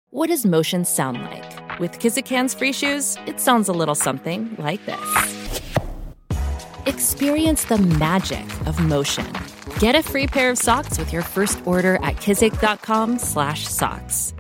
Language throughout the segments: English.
What does motion sound like? With Kizik Hands Free Shoes, it sounds a little something like this. Experience the magic of motion. Get a free pair of socks with your first order at kizik.com/socks.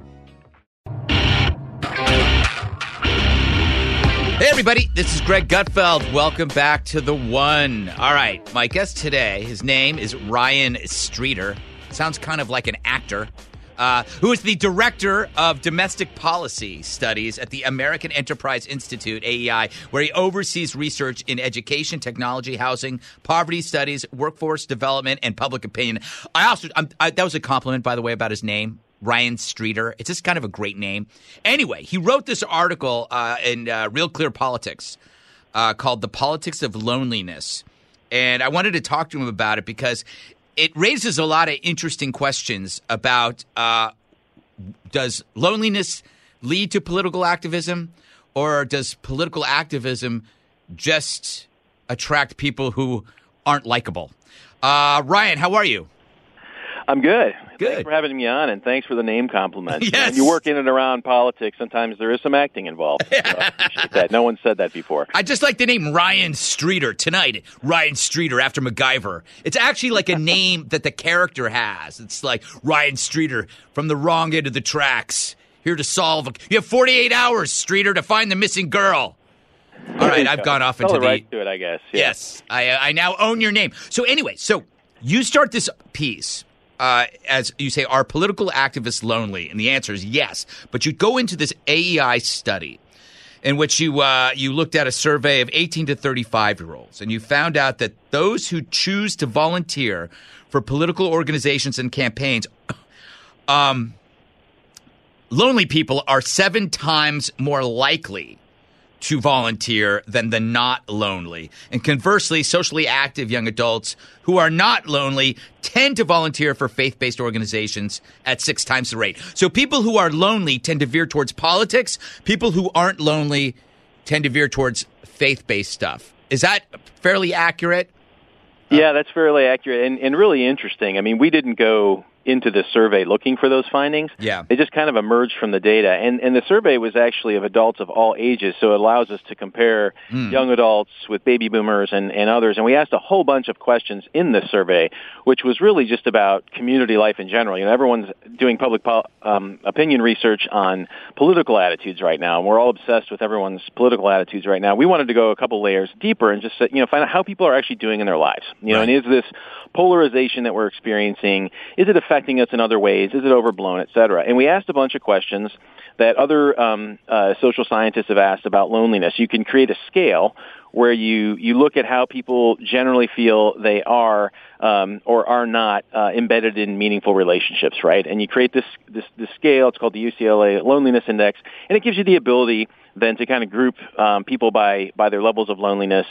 Hey, everybody, this is Greg Gutfeld. Welcome back to The One. All right, my guest today, his name is Ryan Streeter. Sounds kind of like an actor. Who is the Director of Domestic Policy Studies at the American Enterprise Institute, AEI, where he oversees research in education, technology, housing, poverty studies, workforce development, and public opinion. That was a compliment, by the way, about his name, Ryan Streeter. It's just kind of a great name. Anyway, he wrote this article in Real Clear Politics called The Politics of Loneliness. And I wanted to talk to him about it because it raises a lot of interesting questions about does loneliness lead to political activism, or does political activism just attract people who aren't likable? Ryan, how are you? I'm good. Good. Thanks for having me on, and thanks for the name compliment. Yes. When you work in and around politics, sometimes there is some acting involved. So I appreciate that. No one said that before. I just like the name Ryan Streeter. Tonight, Ryan Streeter after MacGyver. It's actually like a name that the character has. It's like Ryan Streeter from the wrong end of the tracks. Here to solve. You have 48 hours, Streeter, to find the missing girl. All right, I've gone off into the right to it, I guess. Yeah. Yes, I now own your name. So anyway, you start this piece. As you say, are political activists lonely? And the answer is yes. But you go into this AEI study in which you looked at a survey of 18 to 35-year-olds, and you found out that those who choose to volunteer for political organizations and campaigns, lonely people are 7 times more likely to volunteer than the not lonely. And conversely, socially active young adults who are not lonely tend to volunteer for faith-based organizations at 6 times the rate. So people who are lonely tend to veer towards politics. People who aren't lonely tend to veer towards faith-based stuff. Is that fairly accurate? Yeah, that's fairly accurate and really interesting. I mean, we didn't go into the survey looking for those findings. Yeah. They just kind of emerged from the data. And the survey was actually of adults of all ages, so it allows us to compare young adults with baby boomers and others. And we asked a whole bunch of questions in this survey, which was really just about community life in general. You know, everyone's doing public opinion research on political attitudes right now, and we're all obsessed with everyone's political attitudes right now. We wanted to go a couple layers deeper and just find out how people are actually doing in their lives. You know, and is this polarization that we're experiencing, is it affecting us in other ways? Is it overblown, et cetera? And we asked a bunch of questions that other social scientists have asked about loneliness. You can create a scale where you look at how people generally feel they are or are not embedded in meaningful relationships, right? And you create this scale. It's called the UCLA Loneliness Index, and it gives you the ability then to kind of group people by their levels of loneliness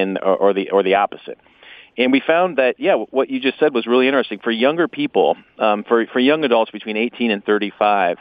or the opposite. And we found that, what you just said was really interesting. For younger people, for young adults between 18 and 35,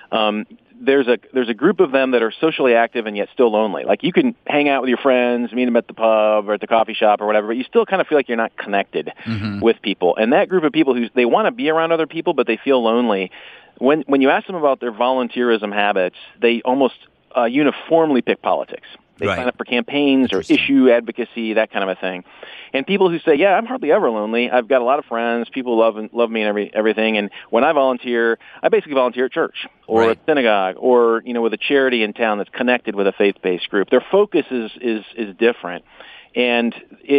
there's a group of them that are socially active and yet still lonely. Like, you can hang out with your friends, meet them at the pub or at the coffee shop or whatever, but you still kind of feel like you're not connected with people. And that group of people they want to be around other people, but they feel lonely. When you ask them about their volunteerism habits, they almost uniformly pick politics. They sign up for campaigns or issue advocacy, that kind of a thing. And people who say, yeah, I'm hardly ever lonely. I've got a lot of friends. People love me and everything. And when I volunteer, I basically volunteer at church or at synagogue or, with a charity in town that's connected with a faith-based group. Their focus is different. And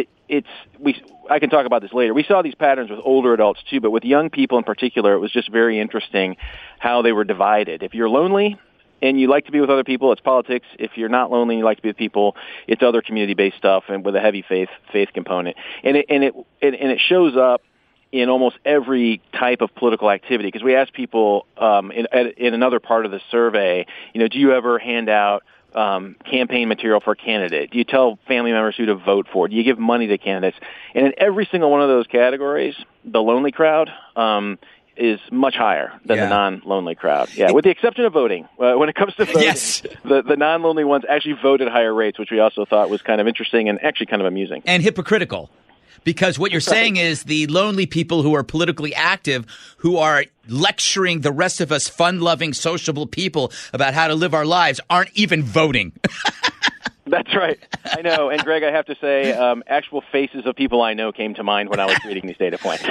I can talk about this later. We saw these patterns with older adults too, but with young people in particular, it was just very interesting how they were divided. If you're lonely and you like to be with other people, it's politics. If you're not lonely and you like to be with people, it's other community-based stuff and with a heavy faith component. And it shows up in almost every type of political activity, because we asked people in another part of the survey, do you ever hand out campaign material for a candidate? Do you tell family members who to vote for? Do you give money to candidates? And in every single one of those categories, the lonely crowd is much higher than the non-lonely crowd. Yeah, with the exception of voting. When it comes to voting, the non-lonely ones actually vote at higher rates, which we also thought was kind of interesting and actually kind of amusing. And hypocritical. Because what you're saying is the lonely people who are politically active, who are lecturing the rest of us fun-loving, sociable people about how to live our lives, aren't even voting. That's right. I know. And Greg, I have to say, actual faces of people I know came to mind when I was reading these data points.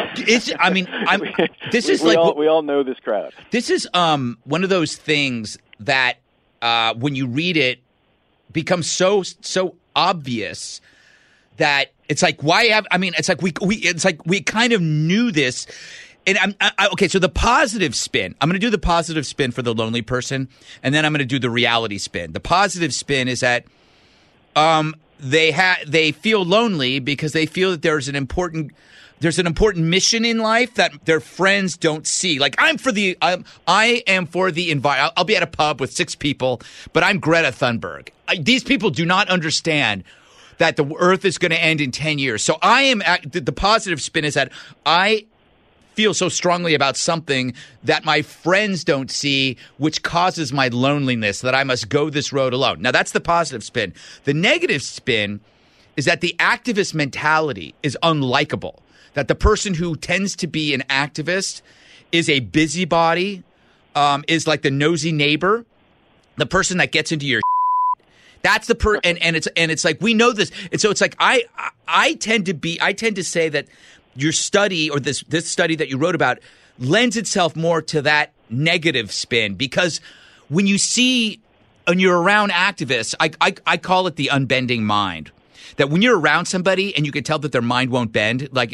We all know this crowd. This is one of those things that when you read it becomes so obvious that it's like, we kind of knew this. And okay, so the positive spin, I'm going to do the positive spin for the lonely person, and then I'm going to do the reality spin. The positive spin is that they feel lonely because they feel that there's an important mission in life that their friends don't see. Like I am for the environment. I'll be at a pub with 6 people, but I'm Greta Thunberg. These people do not understand that the Earth is going to end in 10 years. So the positive spin is that I feel so strongly about something that my friends don't see, which causes my loneliness, that I must go this road alone. Now, that's the positive spin. The negative spin is that the activist mentality is unlikable, that the person who tends to be an activist is a busybody, is like the nosy neighbor, the person that gets into your That's the and it's like we know this. And so it's like I tend to say that your study or this study that you wrote about lends itself more to that negative spin, because when you see and you're around activists, I call it the unbending mind. That when you're around somebody and you can tell that their mind won't bend, like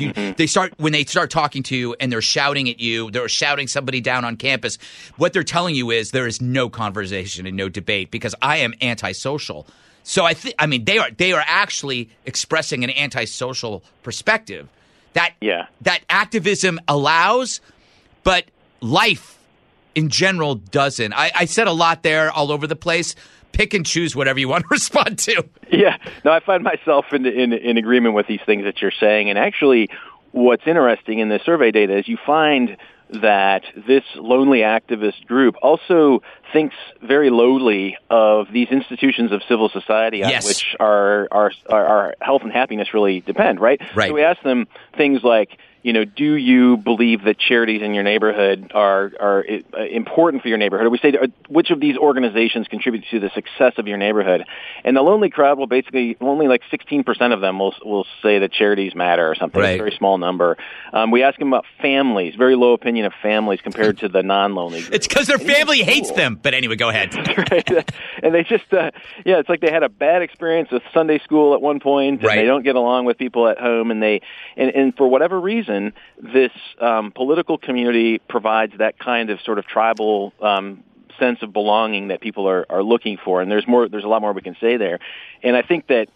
when they start talking to you and they're shouting at you, they're shouting somebody down on campus, what they're telling you is there is no conversation and no debate because I am antisocial. So they are actually expressing an antisocial perspective that activism allows, but life in general doesn't. I said a lot there, all over the place. Pick and choose whatever you want to respond to. Yeah. No, I find myself in agreement with these things that you're saying. And actually, what's interesting in the survey data is you find that this lonely activist group also thinks very lowly of these institutions of civil society on which our health and happiness really depend, right? Right. So we ask them things like, do you believe that charities in your neighborhood are important for your neighborhood? Or we say, which of these organizations contribute to the success of your neighborhood? And the lonely crowd will basically, only like 16% of them will say that charities matter or something. Right. It's a very small number. We ask them about families, very low opinion of families compared to the non-lonely group. It's because their family hates them. But anyway, go ahead. Right. And they just, it's like they had a bad experience with Sunday school at one point, and they don't get along with people at home, and for whatever reason, this political community provides that kind of sort of tribal sense of belonging that people are looking for, and there's a lot more we can say there. And I think that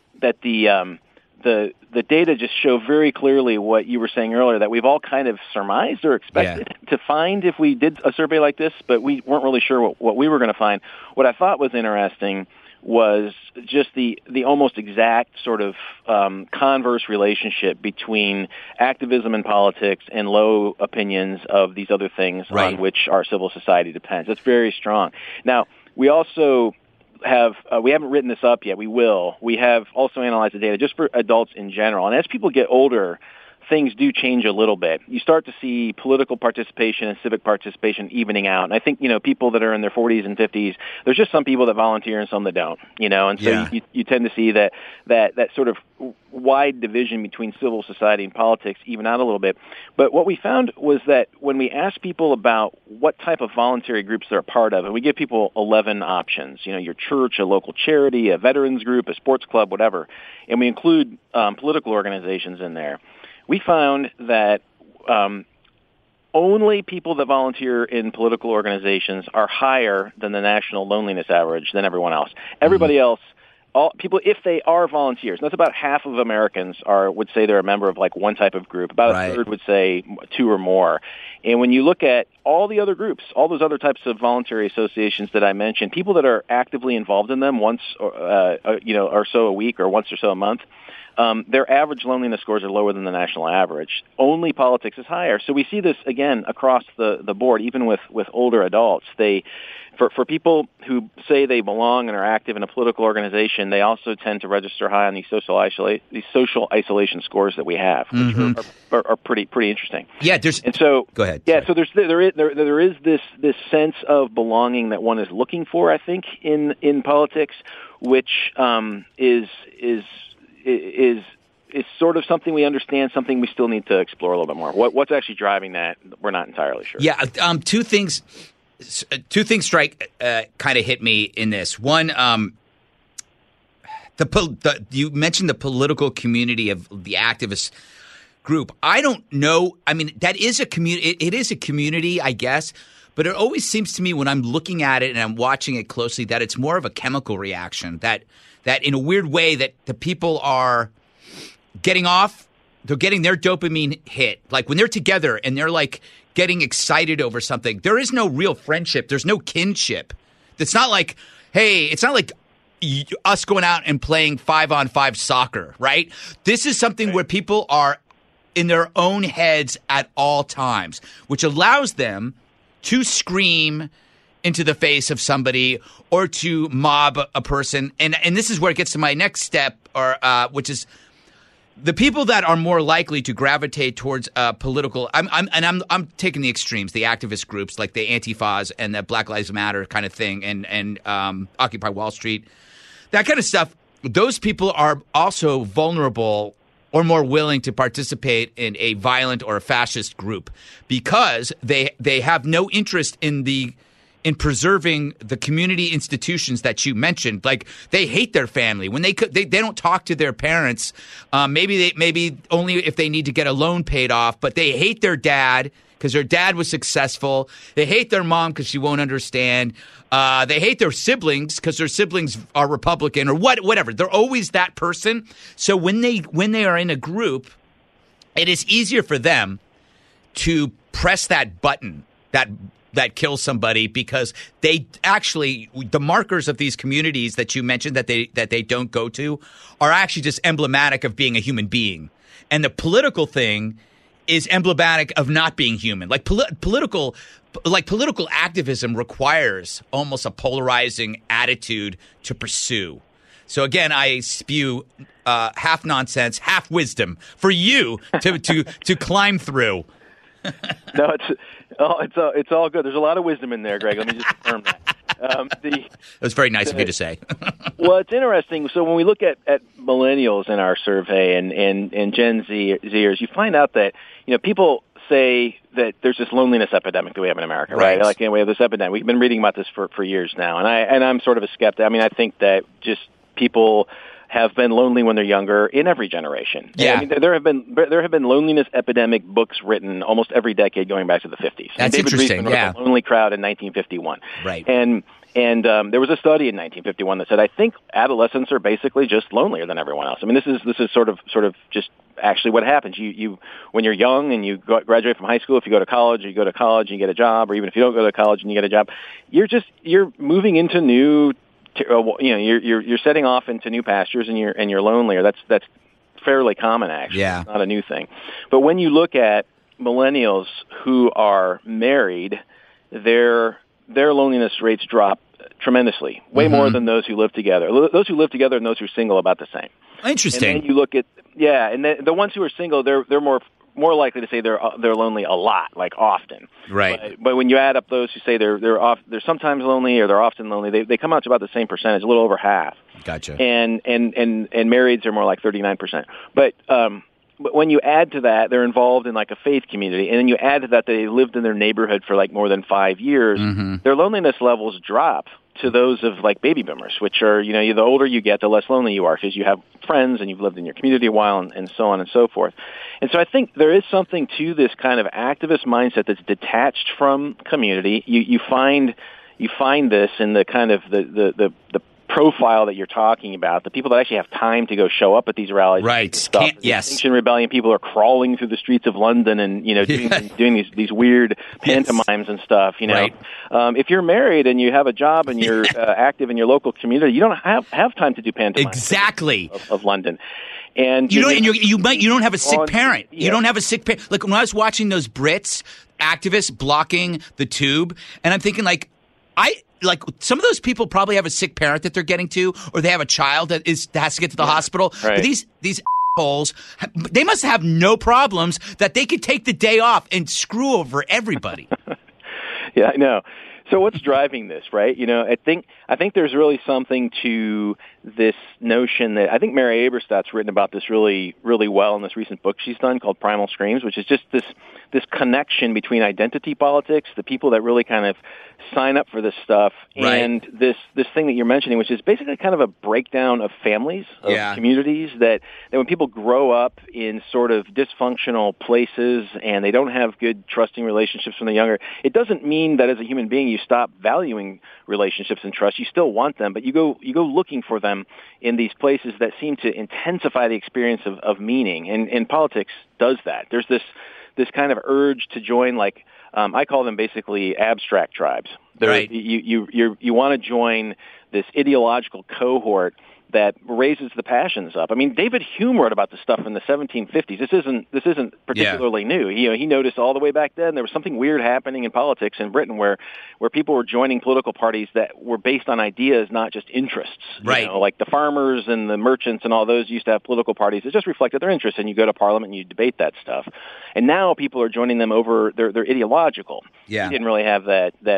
the data just show very clearly what you were saying earlier, that we've all kind of surmised or expected to find if we did a survey like this, but we weren't really sure what we were going to find. What I thought was interesting was just the almost exact sort of converse relationship between activism and politics and low opinions of these other things on which our civil society depends. It's very strong. Now, we also we haven't written this up yet. We will. We have also analyzed the data just for adults in general. And as people get older, things do change a little bit. You start to see political participation and civic participation evening out. And I think, people that are in their 40s and 50s, there's just some people that volunteer and some that don't, and so you tend to see that sort of wide division between civil society and politics even out a little bit. But what we found was that when we asked people about what type of voluntary groups they're a part of, and we give people 11 options, your church, a local charity, a veterans group, a sports club, whatever, and we include political organizations in there, we found that only people that volunteer in political organizations are higher than the national loneliness average than everyone else. Everybody else, all people, if they are volunteers, and that's about half of Americans would say they're a member of like one type of group. About a third would say 2 or more. And when you look at all the other groups, all those other types of voluntary associations that I mentioned, people that are actively involved in them once or so a week or once or so a month, their average loneliness scores are lower than the national average. Only politics is higher. So we see this, again, across the board, even with older adults. for people who say they belong and are active in a political organization, they also tend to register high on these social isolation scores that we have, which are pretty interesting. Yeah, go ahead. Yeah, so there is this sense of belonging that one is looking for, I think, in politics, which is sort of something we understand, something we still need to explore a little bit more. What's actually driving that? We're not entirely sure. Yeah, two things strike kind of hit me in this. One, you mentioned the political community of the activist group. I don't know. I mean, that is a community. It is a community, I guess. But it always seems to me when I'm looking at it and I'm watching it closely that it's more of a chemical reaction. That in a weird way that the people are getting off, they're getting their dopamine hit. Like when they're together and they're like getting excited over something, there is no real friendship. There's no kinship. It's not like, hey, it's not like us going out and playing 5-on-5 soccer, right? This is something where people are in their own heads at all times, which allows them to scream into the face of somebody or to mob a person. And this is where it gets to my next step, which is the people that are more likely to gravitate towards political. I'm taking the extremes, the activist groups like the Antifas and the Black Lives Matter kind of thing, and Occupy Wall Street, that kind of stuff. Those people are also vulnerable or more willing to participate in a violent or a fascist group because they have no interest in preserving the community institutions that you mentioned. Like they hate their family when they don't talk to their parents. Maybe only if they need to get a loan paid off, but they hate their dad because their dad was successful. They hate their mom because she won't understand. They hate their siblings because their siblings are Republican or whatever. They're always that person. So when they are in a group, it is easier for them to press that button that kills somebody because they actually, the markers of these communities that you mentioned that they don't go to are actually just emblematic of being a human being. And the political thing is emblematic of not being human. Like political activism requires almost a polarizing attitude to pursue. So again, I spew half nonsense, half wisdom for you to climb through. No, it's all good. There's a lot of wisdom in there, Greg. Let me just confirm that. That was very nice of you to say. Well, it's interesting. So when we look at millennials in our survey and Gen Zers, you find out that people say that there's this loneliness epidemic that we have in America, right? Like we have this epidemic. We've been reading about this for years now, and I'm sort of a skeptic. I mean, I think that just people have been lonely when they're younger in every generation. Yeah. I mean, there have been loneliness epidemic books written almost every decade going back to the 50s. That's David interesting. Reisman wrote The Lonely Crowd in 1951. Right. And there was a study in 1951 that said, I think adolescents are basically just lonelier than everyone else. I mean, this is sort of just actually what happens. You when you're young and you graduate from high school, if you go to college, and you get a job, or even if you don't go to college and you get a job, you're moving into new. You're setting off into new pastures, and you're lonelier. That's fairly common, actually. Yeah. It's not a new thing. But when you look at millennials who are married, their loneliness rates drop tremendously, way more than those who live together. Those who live together and those who are single about the same. Interesting. And then you look at and the ones who are single, they're more likely to say they're lonely a lot, like often. Right. But when you add up those who say they're sometimes lonely or they're often lonely, they come out to about the same percentage, a little over half. Gotcha. And marrieds are more like 39%. But when you add to that, they're involved in like a faith community, and then you add to that they lived in their neighborhood for like more than 5 years, their loneliness levels drop to those of like baby boomers, which are, the older you get, the less lonely you are because you have friends and you've lived in your community a while and so on and so forth. And so I think there is something to this kind of activist mindset that's detached from community. You find this in the kind of the profile that you're talking about, the people that actually have time to go show up at these rallies. Right. Yes. Extinction Rebellion people are crawling through the streets of London and, doing these weird pantomimes and stuff, Right. If you're married and you have a job and you're active in your local community, you don't have time to do pantomimes. Exactly. Of London. And you don't have a sick parent. Yeah. You don't have a sick parent. Like when I was watching those Brits activists blocking the tube, and I'm thinking like, like some of those people probably have a sick parent that they're getting to, or they have a child that has to get to the hospital. Right. But these assholes, they must have no problems that they could take the day off and screw over everybody. Yeah, I know. So what's driving this, right? I think there's really something to this notion that I think Mary Eberstadt's written about this really, really well in this recent book she's done called Primal Screams, which is just this connection between identity politics, the people that really kind of sign up for this stuff, right, and this thing that you're mentioning, which is basically kind of a breakdown of families, of communities, that when people grow up in sort of dysfunctional places and they don't have good trusting relationships when they're younger, it doesn't mean that as a human being you stop valuing relationships and trust. You still want them, but you go looking for them in these places that seem to intensify the experience of meaning. And politics does that. There's this kind of urge to join, like I call them basically abstract tribes. Right. You want to join this ideological cohort that raises the passions up. I mean, David Hume wrote about this stuff in the 1750s. This isn't particularly new. He noticed all the way back then there was something weird happening in politics in Britain where people were joining political parties that were based on ideas, not just interests. Right. Like the farmers and the merchants and all those used to have political parties that just reflected their interests, and you go to Parliament and you debate that stuff. And now people are joining them over they're ideological. Yeah. He didn't really have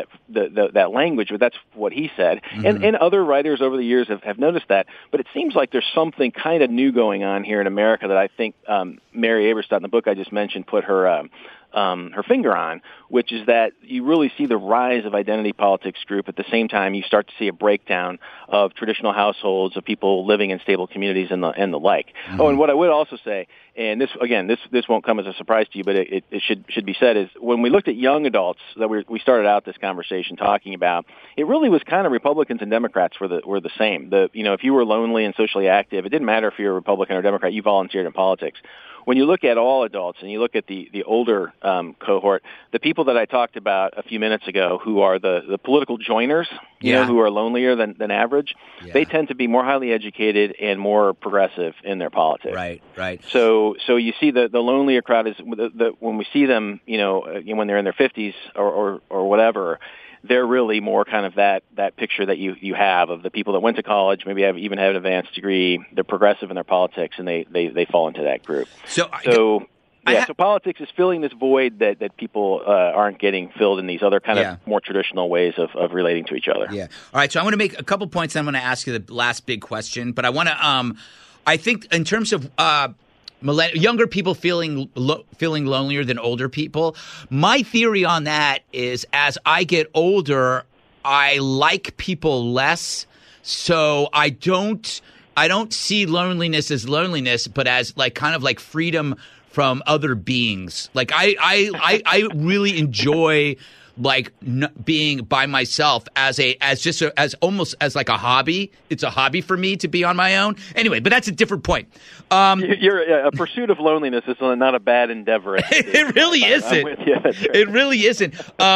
that language, but that's what he said. Mm-hmm. And other writers over the years have noticed that. But it seems like there's something kind of new going on here in America that I think Mary Eberstadt in the book I just mentioned put her finger on, which is that you really see the rise of identity politics group. At the same time, you start to see a breakdown of traditional households, of people living in stable communities and the like. Mm-hmm. Oh, and what I would also say, and this won't come as a surprise to you, but it should be said, is when we looked at young adults that we started out this conversation talking about, it really was kind of Republicans and Democrats were the same. If you were lonely and socially active, it didn't matter if you were a Republican or Democrat, you volunteered in politics. When you look at all adults and you look at the older cohort, the people that I talked about a few minutes ago who are the political joiners, who are lonelier than average, they tend to be more highly educated and more progressive in their politics. Right. So you see the lonelier crowd is when we see them, when they're in their 50s or whatever, they're really more kind of that picture that you have of the people that went to college, maybe even have an advanced degree, they're progressive in their politics, and they fall into that group. So politics is filling this void that people aren't getting filled in these other kind of more traditional ways of relating to each other. Yeah. All right, so I'm going to make a couple points, and I'm going to ask you the last big question, but I want to I think in terms of younger people feeling lonelier than older people. My theory on that is as I get older, I like people less, so I don't see loneliness as loneliness, but as like kind of like freedom from other beings. Like I really enjoy like being by myself as almost as like a hobby. It's a hobby for me to be on my own. Anyway, but that's a different point. A pursuit of loneliness is not a bad endeavor. It really isn't. I'm with you. That's right. It really isn't.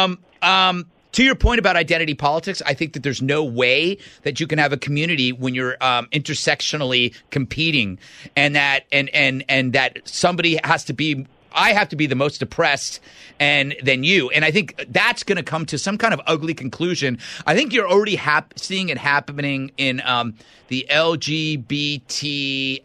To your point about identity politics, I think that there's no way that you can have a community when you're intersectionally competing, and that and that somebody has to be. I have to be the most depressed than you. And I think that's going to come to some kind of ugly conclusion. I think you're already seeing it happening in the LGBTQ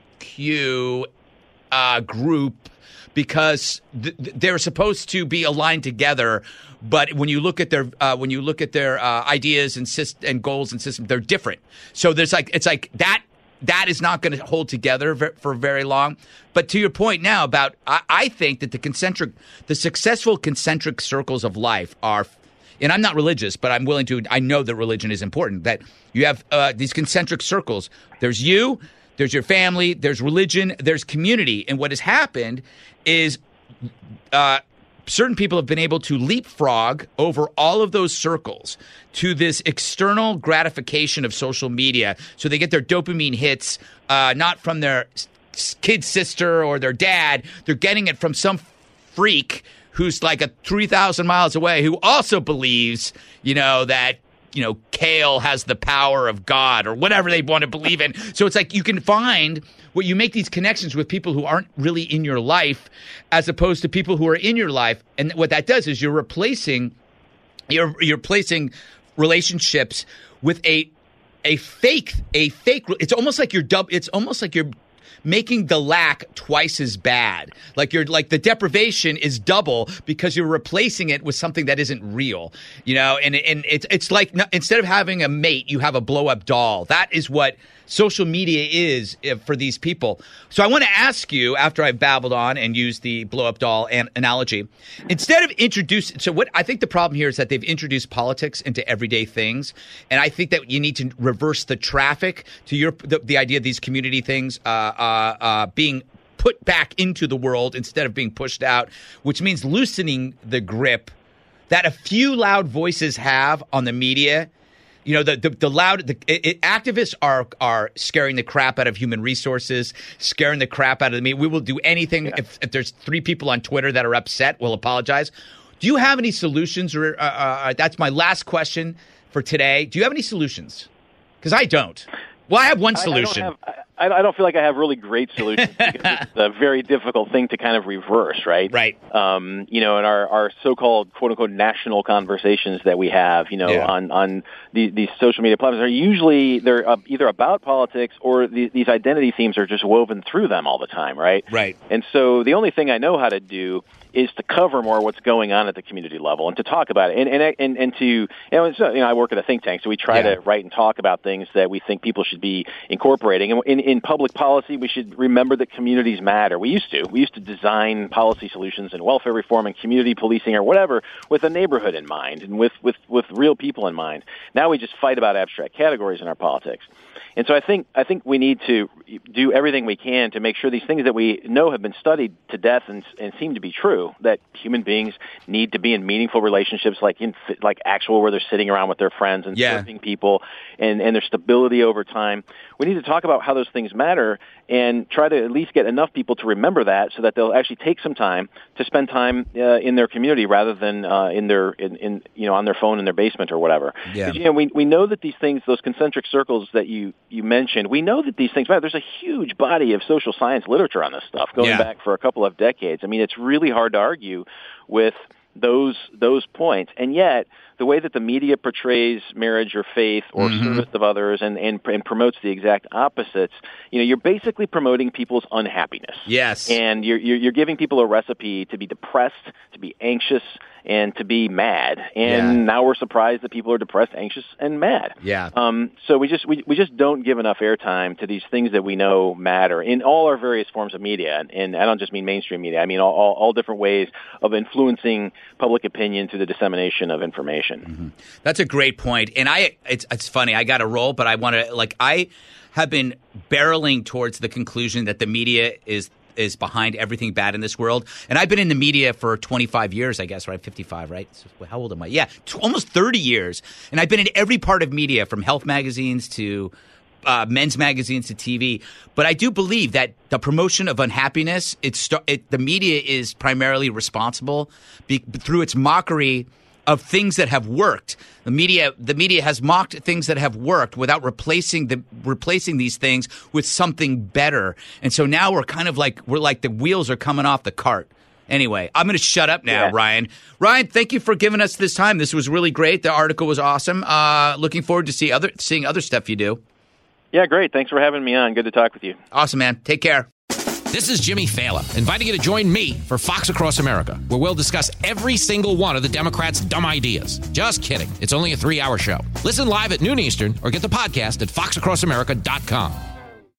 group because they're supposed to be aligned together. But when you look at their ideas and goals and systems, they're different. So it's like that is not going to hold together for very long. But to your point now about, I think that the successful concentric circles of life are, and I'm not religious, but I know that religion is important, that you have these concentric circles. There's you, there's your family, there's religion, there's community. And what has happened is certain people have been able to leapfrog over all of those circles to this external gratification of social media. So they get their dopamine hits not from their kid sister or their dad. They're getting it from some freak who's like 3,000 miles away who also believes, that kale has the power of God or whatever they want to believe in. So it's like you can find where you make these connections with people who aren't really in your life as opposed to people who are in your life. And what that does is you're replacing relationships with a fake. It's almost like you're making the lack twice as bad. Like the deprivation is double because you're replacing it with something that isn't real, and it's like instead of having a mate, you have a blow up doll. That is what social media is for these people. So I want to ask you, after I've babbled on and used the blow up doll analogy, instead of what I think the problem here is that they've introduced politics into everyday things. And I think that you need to reverse the traffic to the idea of these community things being put back into the world instead of being pushed out, which means loosening the grip that a few loud voices have on the media. Activists are scaring the crap out of human resources, scaring the crap out of me. We will do anything. Yeah. If there's 3 people on Twitter that are upset, we'll apologize. Do you have any solutions? Or that's my last question for today. Do you have any solutions? Because I don't. Well, I have one solution. I don't feel like I have really great solutions because it's a very difficult thing to kind of reverse, right? Right. In our so-called quote-unquote national conversations that we have, on these social media platforms, they're either about politics or these identity themes are just woven through them all the time, right? Right. And so the only thing I know how to do is to cover more what's going on at the community level and to talk about it. And to, I work at a think tank, so we try to write and talk about things that we think people should be incorporating. And in public policy, we should remember that communities matter. We used to design policy solutions and welfare reform and community policing or whatever with a neighborhood in mind and with real people in mind. Now we just fight about abstract categories in our politics. And so I think we need to do everything we can to make sure these things that we know have been studied to death and seem to be true, that human beings need to be in meaningful relationships, like actual where they're sitting around with their friends and serving people and their stability over time. We need to talk about how those things matter and try to at least get enough people to remember that so that they'll actually take some time to spend time in their community rather than on their phone in their basement or whatever. Yeah. We know that these things, those concentric circles that you mentioned, we know that these things matter. There's a huge body of social science literature on this stuff going back for a couple of decades. I mean, it's really hard to argue with those points. And yet, the way that the media portrays marriage or faith or service of others and promotes the exact opposites, you're basically promoting people's unhappiness. Yes. And you're giving people a recipe to be depressed, to be anxious, and to be mad. And now we're surprised that people are depressed, anxious, and mad. Yeah. So we just don't give enough airtime to these things that we know matter in all our various forms of media. And I don't just mean mainstream media. I mean all different ways of influencing public opinion through the dissemination of information. Mm-hmm. That's a great point. And it's funny. I got to roll, but I have been barreling towards the conclusion that the media is behind everything bad in this world. And I've been in the media for 25 years, I guess, right? 55, right? So how old am I? Yeah, almost 30 years. And I've been in every part of media, from health magazines to men's magazines to TV. But I do believe that the promotion of unhappiness, the media is primarily responsible through its mockery of things that have worked. The media has mocked things that have worked without replacing these things with something better. And so now we're like the wheels are coming off the cart. Anyway, I'm going to shut up now, Ryan. Ryan, thank you for giving us this time. This was really great. The article was awesome. Looking forward to seeing other stuff you do. Yeah, great. Thanks for having me on. Good to talk with you. Awesome, man. Take care. This is Jimmy Fallon, inviting you to join me for Fox Across America, where we'll discuss every single one of the Democrats' dumb ideas. Just kidding. It's only a 3-hour show. Listen live at noon Eastern or get the podcast at foxacrossamerica.com.